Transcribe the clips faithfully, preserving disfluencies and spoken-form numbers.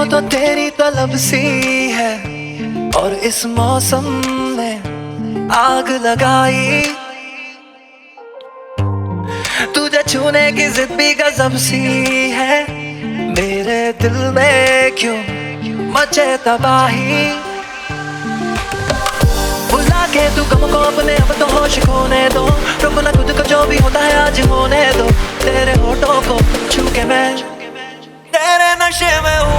तो तेरी तलब सी है और इस मौसम ने आग लगाई। तुझे छूने की जिद भी गजब सी है, मेरे दिल में क्यों मचे तबाही। बुला के तू गम को अपने अब तो होश खोने दो, रुकना खुद को जो भी होता है आज होने दो। तेरे होठों को छू के मैं तेरे नशे में हूँ।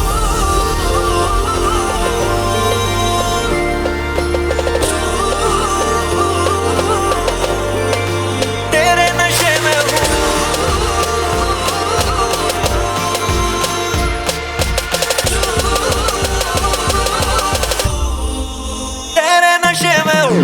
तेरे नशे में हूँ। तेरे नशे में हूँ।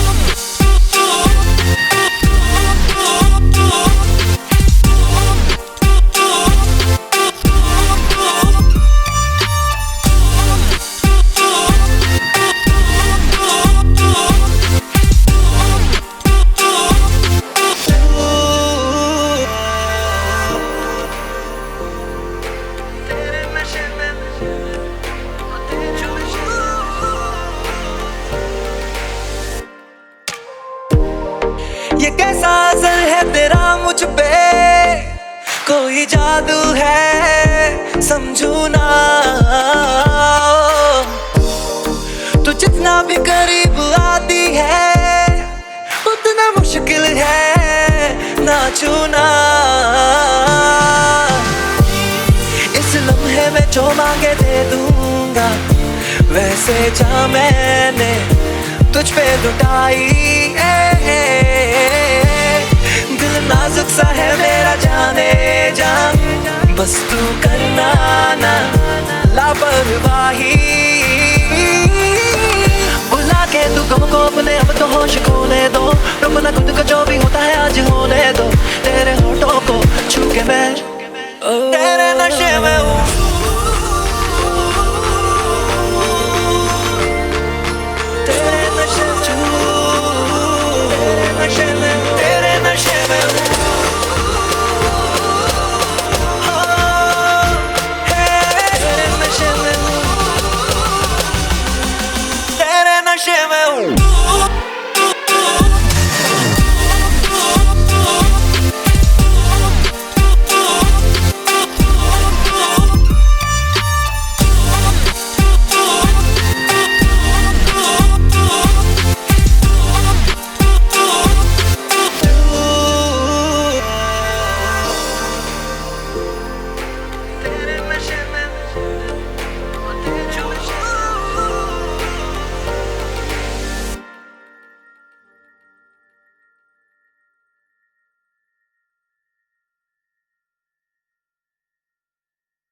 ये कैसा असर है तेरा मुझ पे, कोई जादू है समझू ना। तू जितना भी करीब आती है उतना मुश्किल है ना छूना। इस लम्हे में जो मांगे दे दूंगा, वैसे जा मैंने तुझ पे लुटाई। दिल नाजुक सा है मेरा जाने जा, बस तू करना ना लापरवाही। बुला के तू गम को अपने अब तो होश खोने दो, रुकना खुद को जो भी